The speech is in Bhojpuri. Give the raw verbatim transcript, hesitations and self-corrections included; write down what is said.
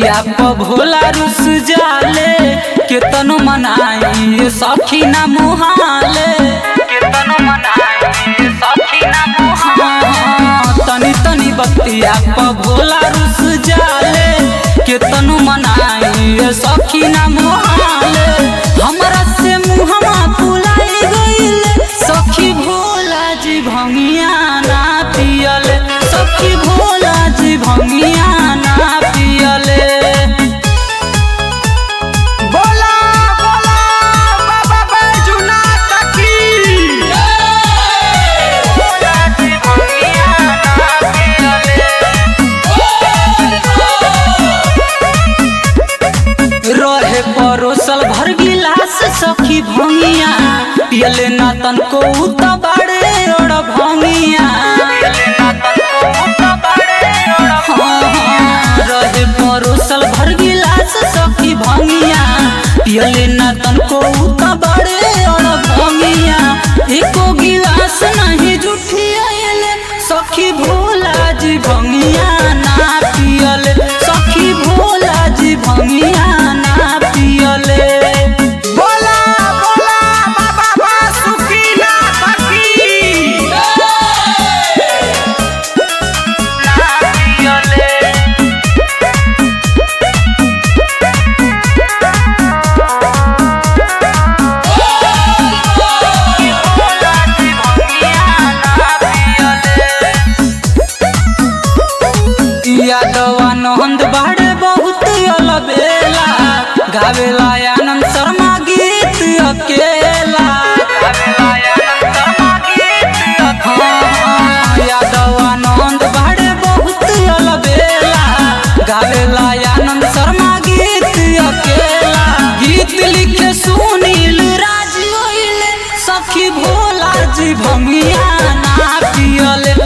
बतिया प भोला रुस जाले केतनो मनाई सखी ना मुहाले केतनो मनाई सखी ना मुहाले तनी तनी बतिया प भोला रुस जाले केतनो मनाई सखी ना मुहाले हमरा से मुहमा फुलाई गइल सखी भोला जी भंगिया ना पियले सखी भोला जी भंगिया ना पियले बोला बोला बाबा बैजूनाथ की भोला जी भंगिया ना पियले रहे परोसल भर गिलास सखी भंगिया पियले ना तनको उत बाड़े और भंगिया रहे परोसल भर गिलास सखी भंगिया पियले ना तनको उत बाड़े और भंगिया एको गिलास नहीं जुठियाले सखी भोला जी भंगिया ना पियले सखी भोला जी भंगिया ना पियले बोला बोला बाबा बासुकीनाथ की यादवा नंद बाड़े बहुत अलबेला गावेला आनंद शर्मा गीत अकेला हाँ, यादवा नंद बाड़े बहुत अलबेला गावेला आनंद शर्मा गीत अकेला गीत लिखे सुनील राज सखी भोला जी भंगिया ना पियले